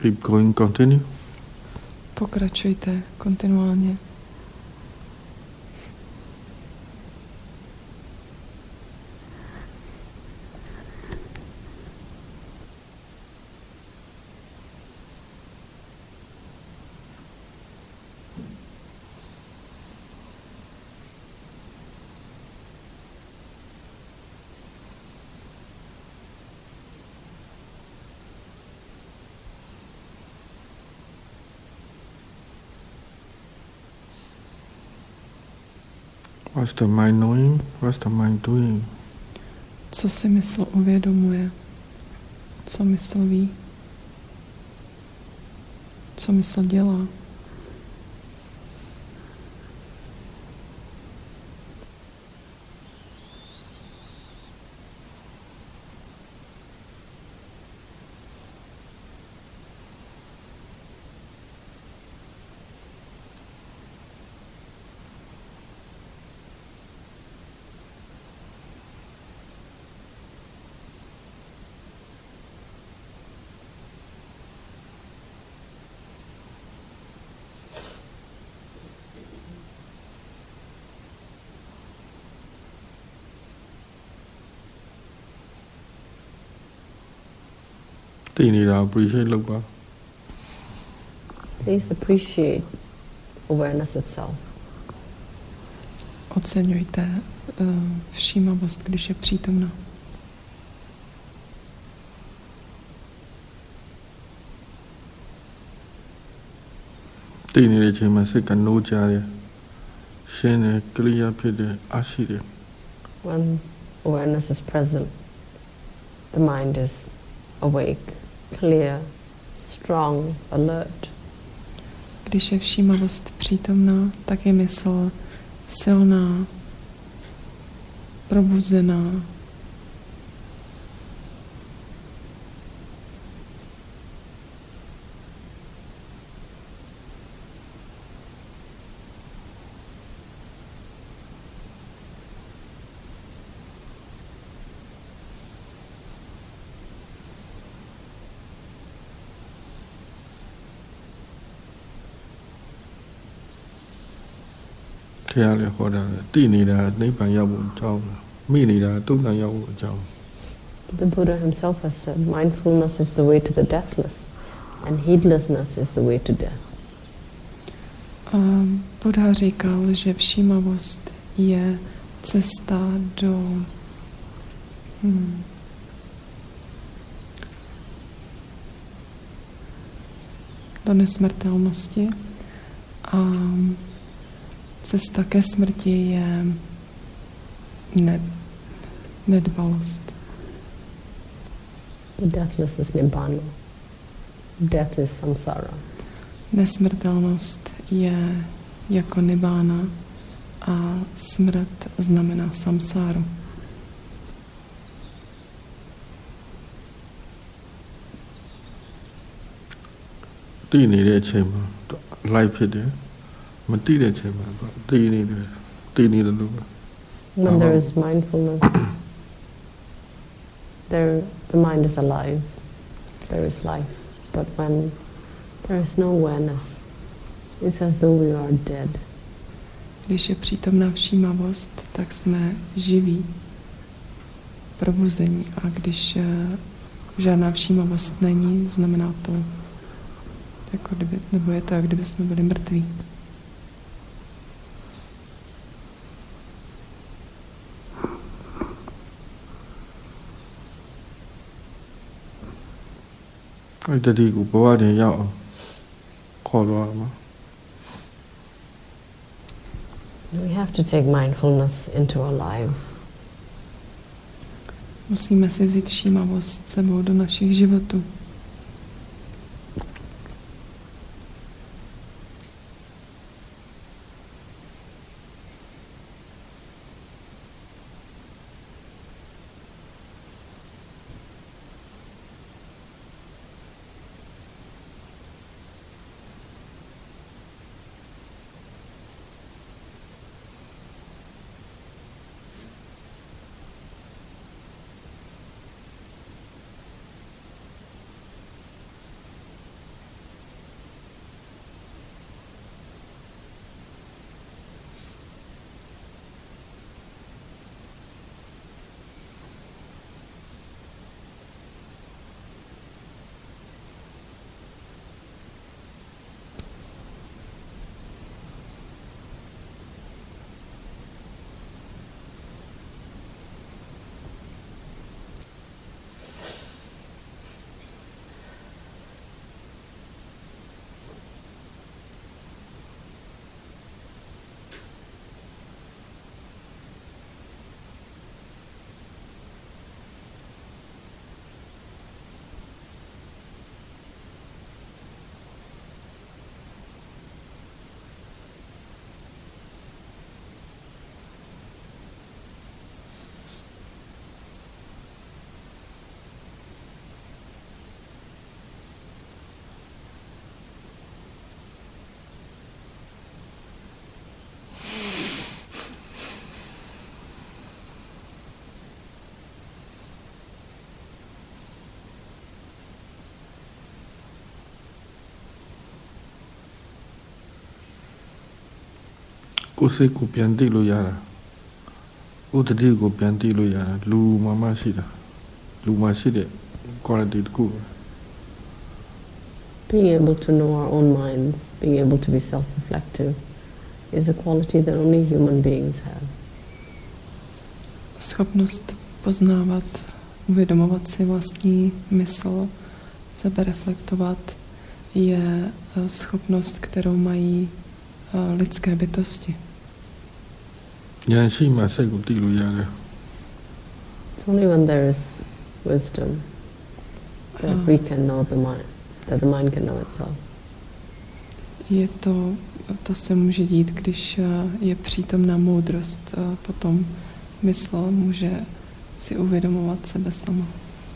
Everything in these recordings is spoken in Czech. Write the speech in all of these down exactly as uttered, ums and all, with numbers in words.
Keep going, continue. Pokračujte kontinuálně. What's the mind knowing? What's the mind doing? Co si mysl uvědomuje? Co mysl ví? Co mysl dělá? Appreciate look back. Please appreciate awareness itself. Oceňujte uh, všímavost, když je přítomná. When awareness is present, the mind is awake, clear, strong, alert. Když je všímavost přítomná, tak je mysl silná, probuzená. The Buddha himself has said, mindfulness is the way to the deathless, and heedlessness is the way to death. Uh, Buddha říkal, že všímavost je cesta do hmm, do nesmrtelnosti a cesta ke smrti je ne, nedbalost. The deathless is nibbana. Death is samsara. Nesmrtelnost je jako nibbána a smrt znamená samsáru. Life When there is mindfulness, there the mind is alive, there is life. But when there is no awareness, it's as though we are dead. Když je přítomná všímavost, tak jsme živí, probuzení. A když žádná všímavost není, znamená to, jako kdyby, nebo je to, jak kdyby jsme byli mrtví. We have to take mindfulness into our lives. Musíme si vzít všímavost sebou do našich životů. ကိုယ်စိတ်ကိုပြန်သိလို့ရတာကိုယ်တတိကိုပြန်သိလို့ရတာလူမှမရှိတာလူမှရှိတဲ့ quality တခု Being able to know our own minds, being able to be self-reflective, is a quality that only human beings have. Schopnost poznávat, uvědomovat si vlastní mysl, sebe reflektovat, je schopnost, kterou mají lidské bytosti. It's only when there is wisdom that we can know the mind, that the mind can know itself. Je to, to se může dít, když je přítomná moudrost, potom mysl může si uvědomovat sebe sama.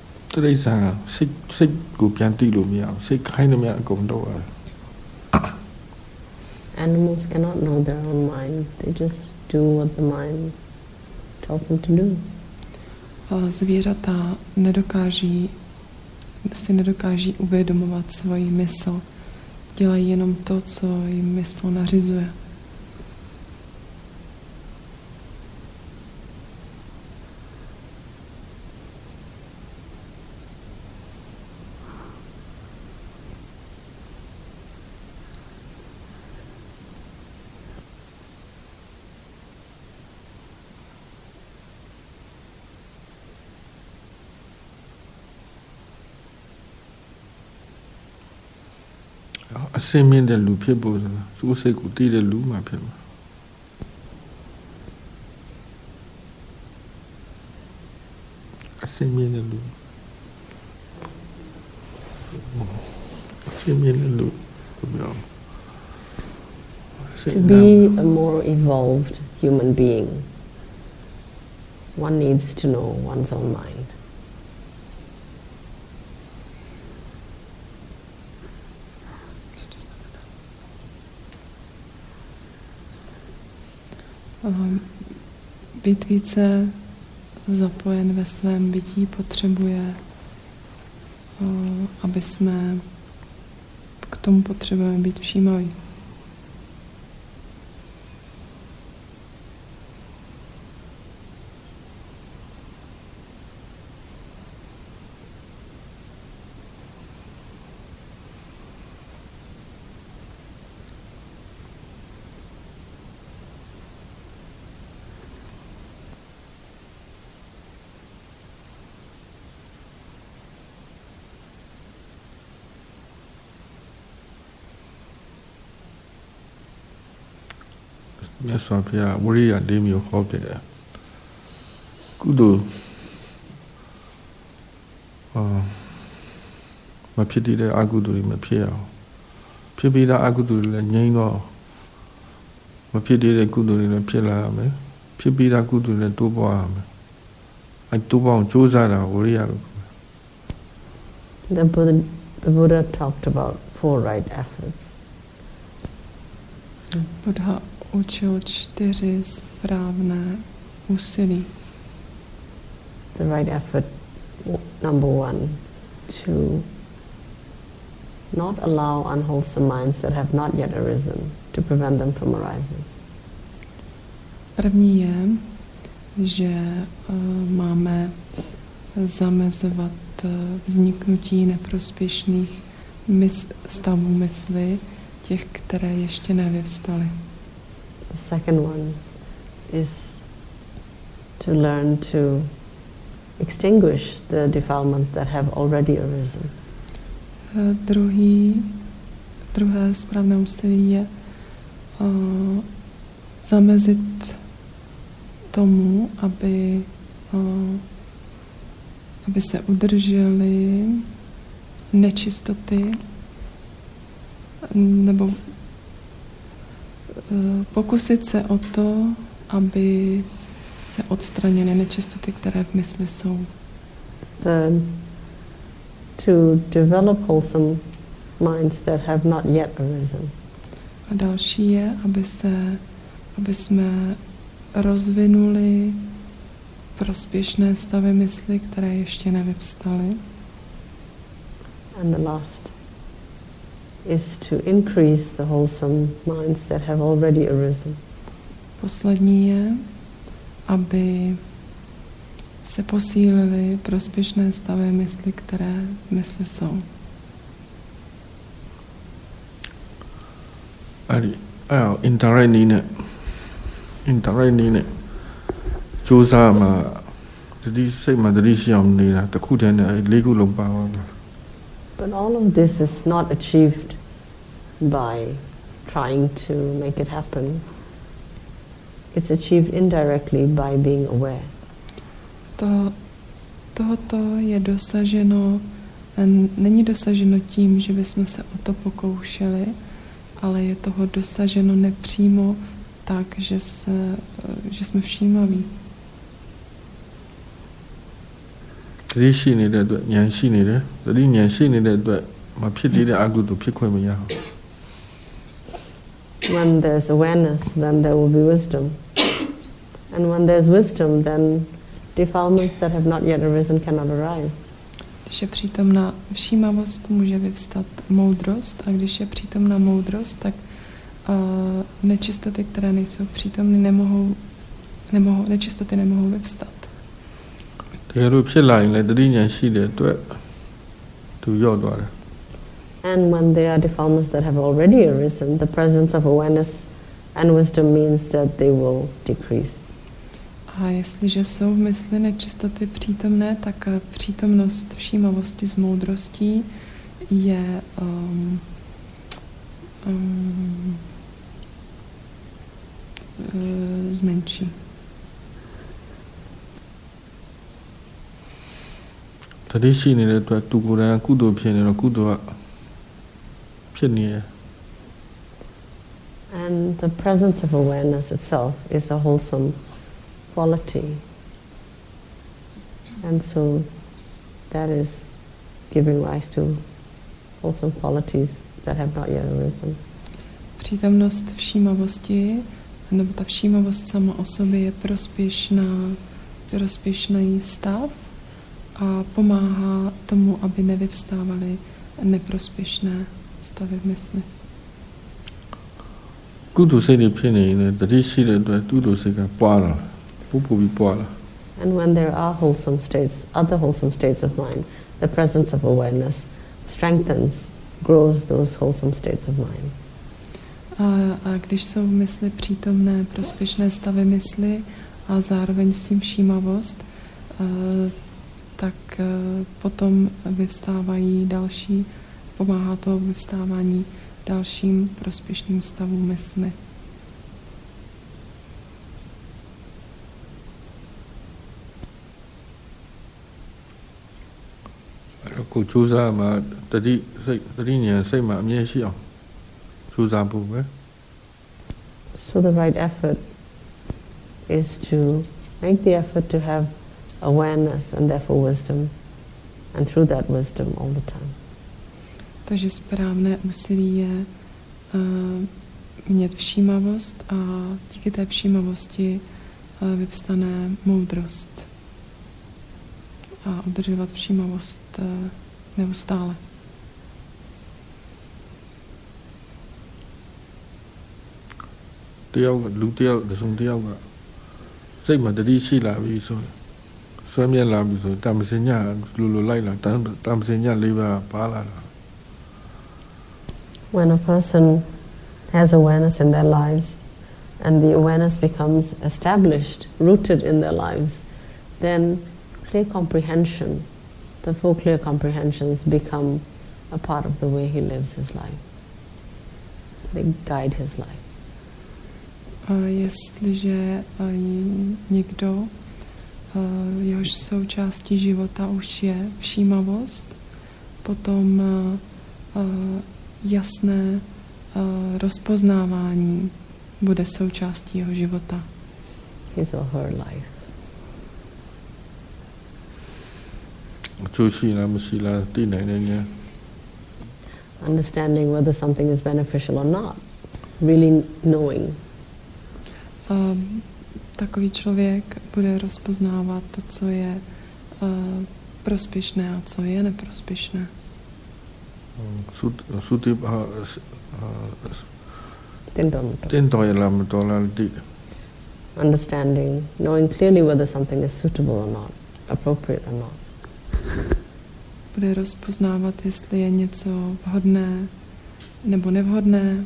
Animals cannot know their own mind. They just do what the mind tells them to do. Zvířata nedokáží, si nedokáží uvědomovat svoji mysl. Dělají jenom to, co jim mysl nařizuje. A semen de luဖြစ်ဖို့ဆိုတာသူ့စိတ်ကိုတည်တဲ့လူမှဖြစ်မှာအစေမြင်တဲ့လူအစေမြင်တဲ့လူ To be a more evolved human being, one needs to know one's own mind. Být více zapojen ve svém bytí potřebuje, aby jsme k tomu potřebujeme být všímaví. Yes, so yeah, worry and dim you hope it. Good. Uh, my pity the agudu in my pier. Pity the agudu in the name. My pity the good in the pillar. Pity the good in the two arm. I two pound choose that worry. The Buddha, the Buddha talked about four right efforts. Buddha učil čtyři správné úsilí. The right effort, number one, to not allow unwholesome minds that have not yet arisen, to prevent them from arising. První je, že uh, máme zamezovat uh, vzniknutí neprospěšných mys- stavů mysli, těch, které ještě nevyvstaly. The second one is to learn to extinguish the defilements that have already arisen. Uh, druhý, druhé správné úsilí je uh, zamezit tomu, aby, uh, aby se udržely nečistoty nebo uh, pokusit se o to, aby se odstranily nečistoty, které v mysli jsou. The, to develop wholesome minds that have not yet arisen. A další je, aby se, aby jsme rozvinuli prospěšné stavy mysli, které ještě nevyvstaly. And the last is to increase the wholesome minds that have already arisen. Poslední je, aby se posílily prospěšné stavy mysli, které v mysli jsou. အဲ့ဒီအဲ့အောင် indirect နည်းနဲ့ indirect နည်းနဲ့စူးစမ်းမှာတတိစိတ်မှာတတိရှိအောင်နေတာတစ်ခုတည်းနဲ့အဲ့လေးခုလုံးပါသွားမှာ But all of this is not achieved by trying to make it happen. It's achieved indirectly by being aware. To, tohoto je dosaženo, není dosaženo tím, že bychom se o to pokoušeli, ale je toho dosaženo nepřímo tak, že, se, že jsme všímaví. တတိရှိနေတဲ့အတွက်ဉာဏ်ရှိနေတယ်တတိဉာဏ်ရှိနေတဲ့အတွက်မဖြစ်သေးတဲ့အကုသိုလ်ဖြစ်ခွင့်မရဘူး When there's awareness, then there will be wisdom. And when there's wisdom, then defilements that have not yet arisen cannot arise. Když je přítomná všímavost, může vyvstat moudrost, a když je přítomná moudrost, tak uh, nečistoty, které nejsou přítomny, nemohou, nemohou, nečistoty nemohou vyvstat. တကယ်လို့ဖြစ်လာရင်လည်းတတိဉာဏ်ရှိတဲ့အတွက်သူရော့သွားတယ် And when there are defilements that have already arisen, the presence of awareness and wisdom means that they will decrease. A jestliže jsou v mysli nečistoty přítomné, tak přítomnost všímavosti s moudrostí je um, um, uh, zmenší. တတိရှိနေတဲ့အတွက်သူကိုယ်တိုင်ကုသိုလ်ဖြစ်နေတော့ကုသိုလ်ကဖြစ်နေတယ် And the presence of awareness itself is a wholesome quality. And so that is giving rise to wholesome qualities that have not yet arisen. Přítomnost všímavosti, nebo ta všímavost sama o sobě je prospěšná, prospěšný stav a pomáhá tomu, aby nevyvstávaly neprospěšné stavy v mysli. ကုသိုလ်စိတ်တွေဖြစ်နေရင်တတိရှိတဲ့အတွက်ကုသိုလ်စိတ်ကပွားလာပူပူပြီးပွားလာ And when there are wholesome states, other wholesome states of mind, the presence of awareness strengthens, grows those wholesome states of mind. A, a když jsou v mysli přítomné prospěšné stavy mysli a zároveň s tím všímavost, uh, tak uh, potom vyvstávají další, pomáhá to vyvstávání dalším prospěšným stavům mysli. So the right effort is to make the effort to have awareness and therefore wisdom, and through that wisdom all the time. Takže správné úsilí je uh, mít všímavost a díky té všímavosti uh, vyvstane moudrost. A udržovat všímavost uh, neustále. When a person has awareness in their lives and the awareness becomes established, rooted in their lives, then clear comprehension, the full clear comprehensions become a part of the way he lives his life. They guide his life. A jestliže někdo, jehož součástí života už je všímavost, potom jasné rozpoznávání bude součástí jeho života. His or her life. Understanding whether something is beneficial or not, really knowing. Uh, takový člověk bude rozpoznávat to, co je uh, prospěšné a co je neprospěšné. understanding, knowing clearly whether something is suitable or not, appropriate or not. Bude rozpoznávat, jestli je něco vhodné nebo nevhodné.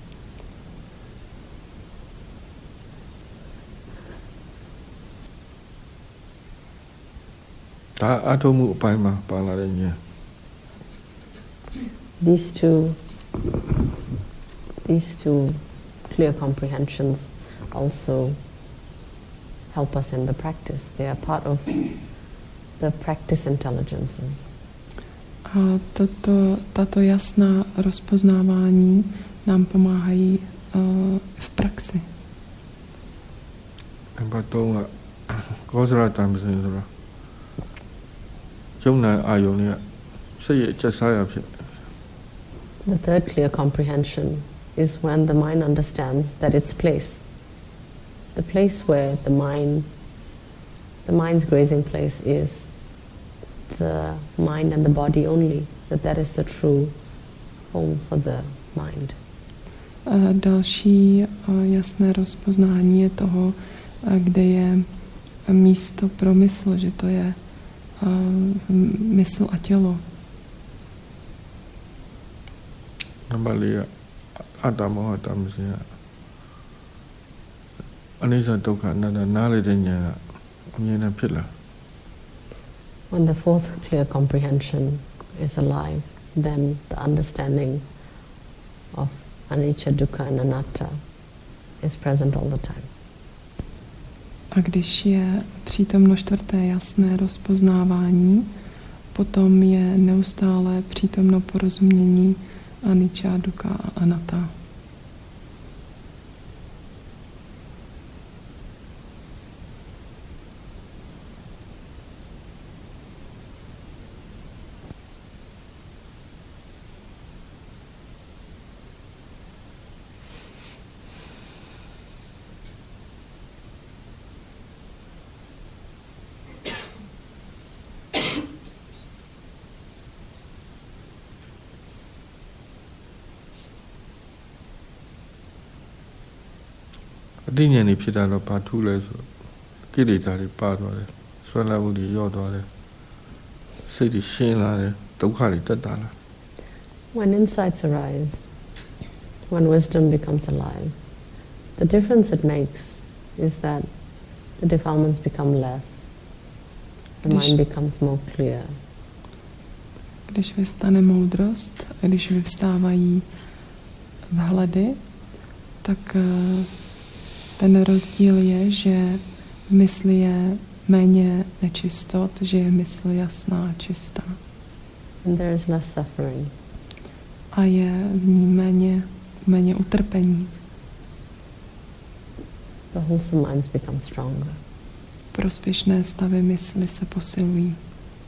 These two, these two clear comprehensions also help us in the practice. They are part of the practice intelligences. A toto, tato jasná rozpoznávání nám pomáhají uh, v praxi. The third clear comprehension is when the mind understands that its place, the place where the mind, the mind's grazing place is the mind and the body only, that that is the true home for the mind. A další jasné rozpoznání je toho, kde je místo pro mysl, že to je mysl a tělo. When the fourth clear comprehension is alive, then the understanding of anicca, dukkha and anatta is present all the time. A když je přítomno čtvrté jasné rozpoznávání, potom je neustále přítomno porozumění anicca, dukkha a anatta. When insights arise, when wisdom becomes alive, the difference it makes is that the defilements become less, the mind becomes more clear. Když vystane moudrost, a když vyvstávají vhledy, tak ten rozdíl je, že v mysli je méně nečistot, že je mysl jasná a čistá. And there is less suffering. A je v ní méně, méně utrpení. The wholesome minds become stronger. Prospěšné stavy mysli se posilují.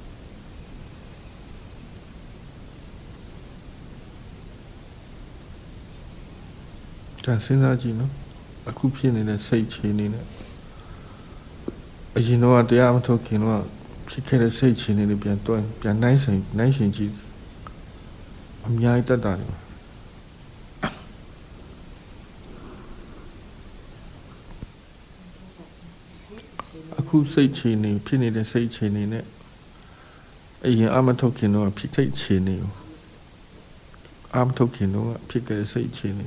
Akuဖြစ်နေတဲ့စိတ်ခြေနေနဲ့အရင်တော့တရားမထုတ်ခင်တော့ဖြစ်ခဲ့တဲ့စိတ်ခြေနေတွေပြန်တွန်းပြန်နိုင်ဆိုင်နိုင်ရှင်ကြည့်အများကြီးတတ်တာတယ်အခုစိတ်ခြေနေဖြစ်နေတဲ့စိတ်ခြေနေနဲ့အရင်အမထုတ်ခင်တော့ဖြစ်စိတ်ခြေနေကိုအမထုတ်ခင်တော့ဖြစ်ခဲ့တဲ့စိတ်ခြေနေ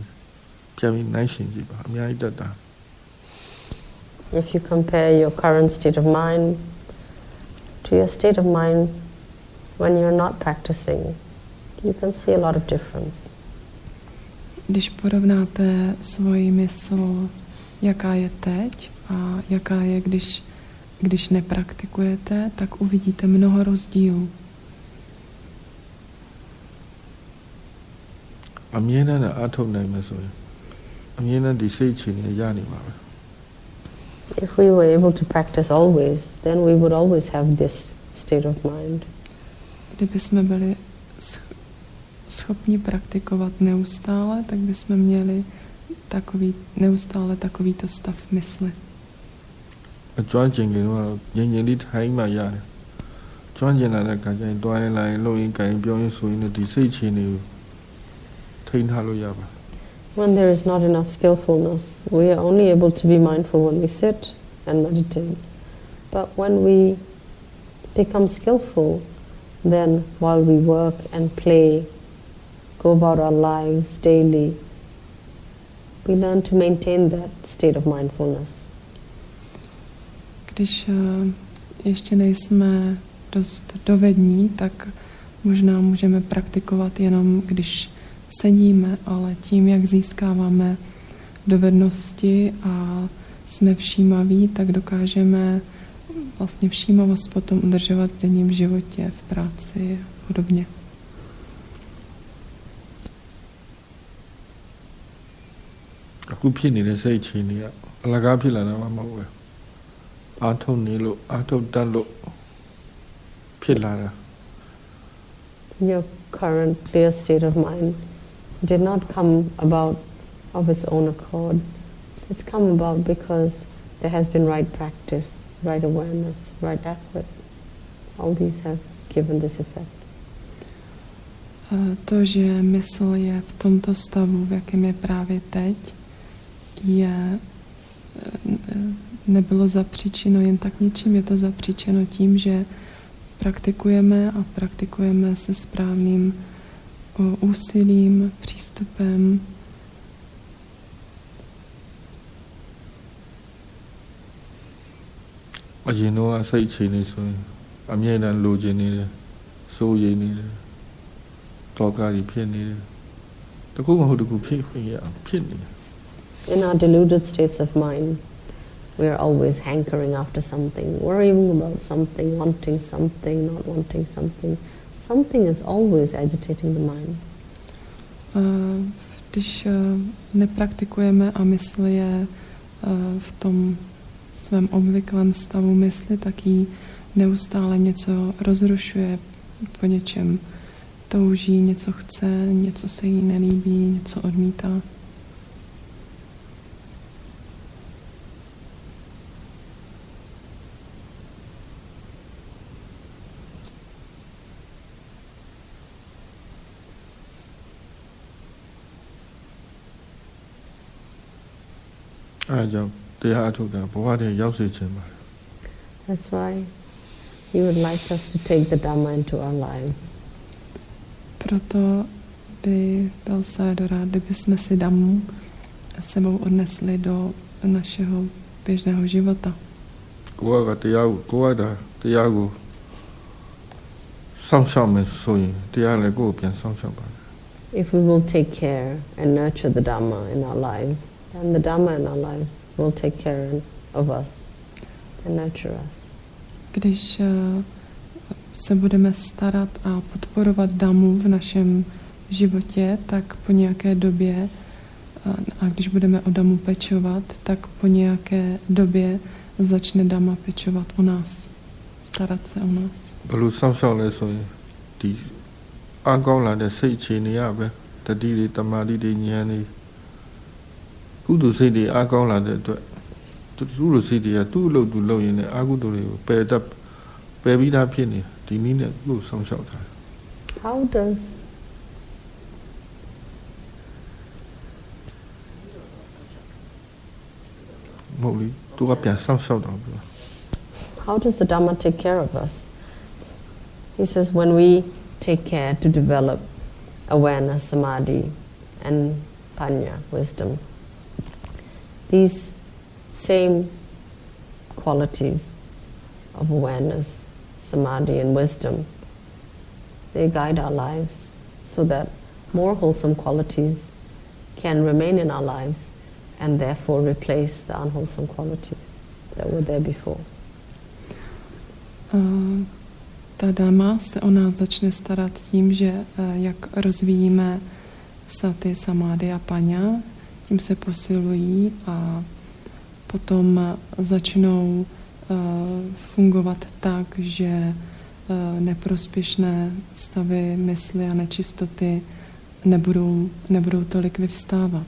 If you compare your current state of mind to your state of mind when you're not practicing, you can see a lot of difference. Když porovnáte svoji mysl, jaká je teď a jaká je, když, když nepraktikujete, tak uvidíte mnoho rozdílů. A mě ne na atom nejmezuje. If we were able to practice always, then we would always have this state of mind. Kdyby jsme byli schopni praktikovat neustále, tak bychom měli takový, neustále takovýto stav mysli. When there is not enough skillfulness, we are only able to be mindful when we sit and meditate. But when we become skillful, then while we work and play, go about our lives daily, we learn to maintain that state of mindfulness. Když uh, ještě nejsme dost dovední, tak možná můžeme praktikovat jenom, když sedíme, ale tím, jak získáváme dovednosti a jsme všímaví, tak dokážeme vlastně všímavost potom udržovat v denním životě, v práci a podobně. Aku ဖြစ်နေတဲ့စိတ်အခြေအနေကအလကားဖြစ်လာတာမှမဟုတ်ဘူး။အာထုံနေလို့အာထုံတတ်လို့ဖြစ်လာတာ Your current clear state of mind did not come about of its own accord. It's come about because there has been right practice, right awareness, right effort. All these have given this effect. To, že mysl je v tomto stavu, v jakém je právě teď, je, nebylo zapříčeno jen tak ničím, je to zapříčeno tím, že praktikujeme a praktikujeme se správným úsilím, přístupem. A ရင်တော့စိတ်အခြေအနေဆိုရင်အမြဲတမ်းလိုချင်နေတယ်စိုးရိမ်နေတယ်တောကကြီးဖြစ်နေတယ်တကူမဟုတ်တကူဖြစ်ခွင့်ရဖြစ်နေတယ် In our deluded states of mind, we are always hankering after something, worrying about something, wanting something, not wanting something. Something is always agitating the mind. Když nepraktikujeme a mysl je v tom svém obvyklém stavu mysli, tak jí neustále něco rozrušuje, po něčem touží, něco chce, něco se jí nelíbí, něco odmítá. That's why he would like us to take the Dhamma into our lives. Proto by byl Sayadaw rád, kdyby jsme si Dhammu sebou odnesli do našeho běžného života. If we will take care and nurture the Dhamma in our lives, then the Dhamma in our lives will take care of us and nurture us. Když se budeme starat a podporovat Dhammu v našem životě, tak po nějaké době, a když budeme o Dhammu pečovat, tak po nějaké době začne Dhamma pečovat o nás, starat se o nás. How does How does the Dhamma take care of us? He says when we take care to develop awareness, samadhi, and panya, wisdom, these same qualities of awareness, samadhi, and wisdom, they guide our lives so that more wholesome qualities can remain in our lives and therefore replace the unwholesome qualities that were there before. Uh, ta Dhamma se o nás začne starat tím, že uh, jak rozvíjíme sati, samády a paňa, tím se posilují a potom začnou uh, fungovat tak, že uh, neprospěšné stavy mysli a nečistoty nebudou, nebudou tolik vyvstávat.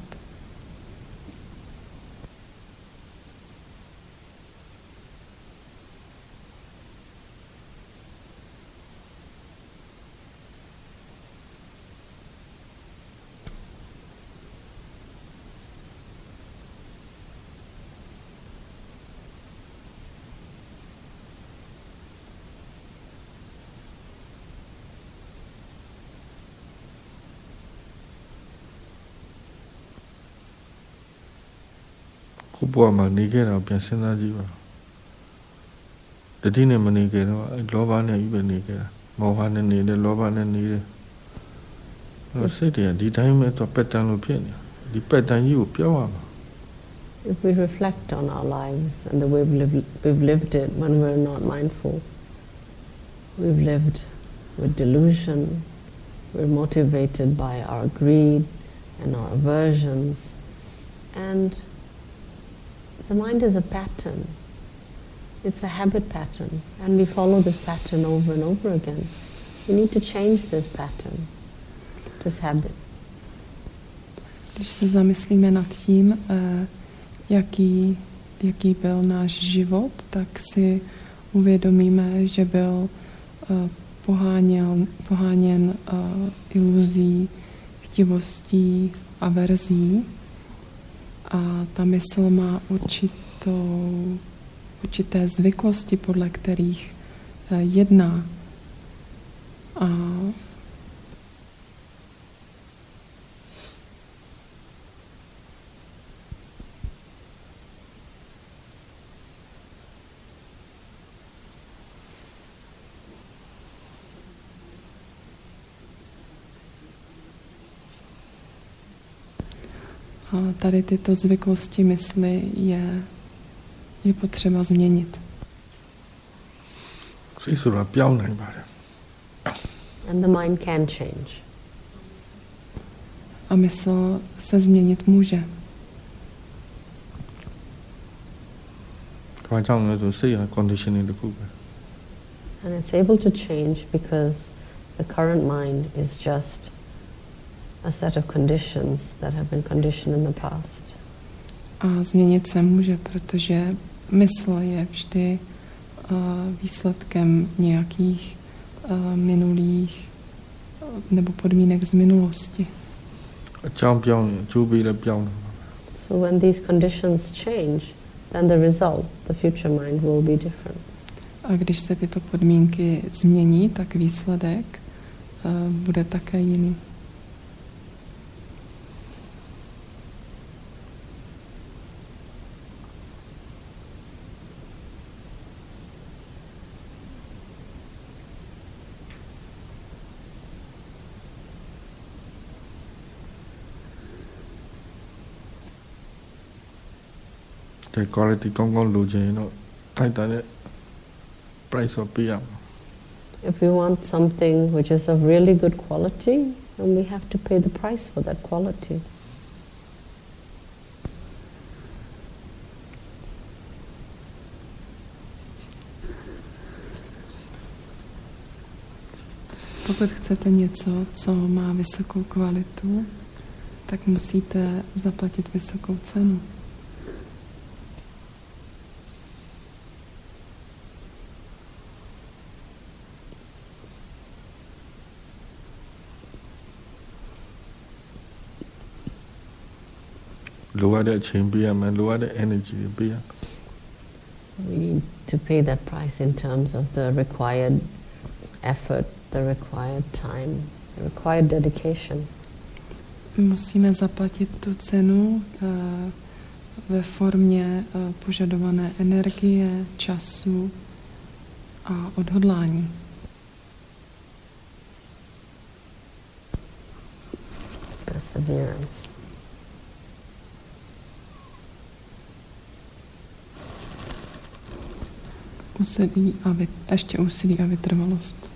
ခုဘဝမှာနေခဲ့တာပြန်စဉ်းစားကြည့်ပါတတိနဲ့မနေခဲ့တော့အဲလောဘနဲ့ပြီးပဲနေခဲ့တာမောဟနဲ့နေတယ်လောဘနဲ့နေတယ်အဲစိတ်တွေကဒီတိုင်းပဲတော့ပက်တန်လို့ဖြစ်နေဒီပက်တန်ကြီးကိုပြောင်းရမှာ If we reflect on our lives and the way we've lived, we've lived it when we're not mindful, we've lived with delusion, we're motivated by our greed and our aversions, and the mind is a pattern. It's a habit pattern, and we follow this pattern over and over again. We need to change this pattern, this habit. Když se zamyslíme nad tím, jaký, jaký byl náš život, tak si uvědomíme, že byl poháněn, poháněn iluzí, chtivostí, averzí a ta mysl má určitou, určité zvyklosti, podle kterých jedná. A A tady tyto zvyklosti mysli je, je potřeba změnit. And the mind can change. A mysl se změnit může. And it's able to change because the current mind is just a set of conditions that have been conditioned in the past. A změnit se může, protože mysl je vždy uh, výsledkem nějakých uh, minulých uh, nebo podmínek z minulosti. So when these conditions change, then the result, the future mind, will be different. A když se tyto podmínky změní, tak výsledek uh, bude také jiný. The quality kong lu je no title price of pay. If we want something which is of really good quality, then we have to pay the price for that quality. Pokud chcete něco, co má vysokou kvalitu, tak musíte zaplatit vysokou cenu. Lower the chamber and lower the energy. We need to pay that price in terms of the required effort, the required time, the required dedication. Musíme zaplatit tu cenu uh, ve formě uh, požadované energie, času a odhodlání. Perseverance. Úsilí a vy, ještě úsilí a vytrvalost.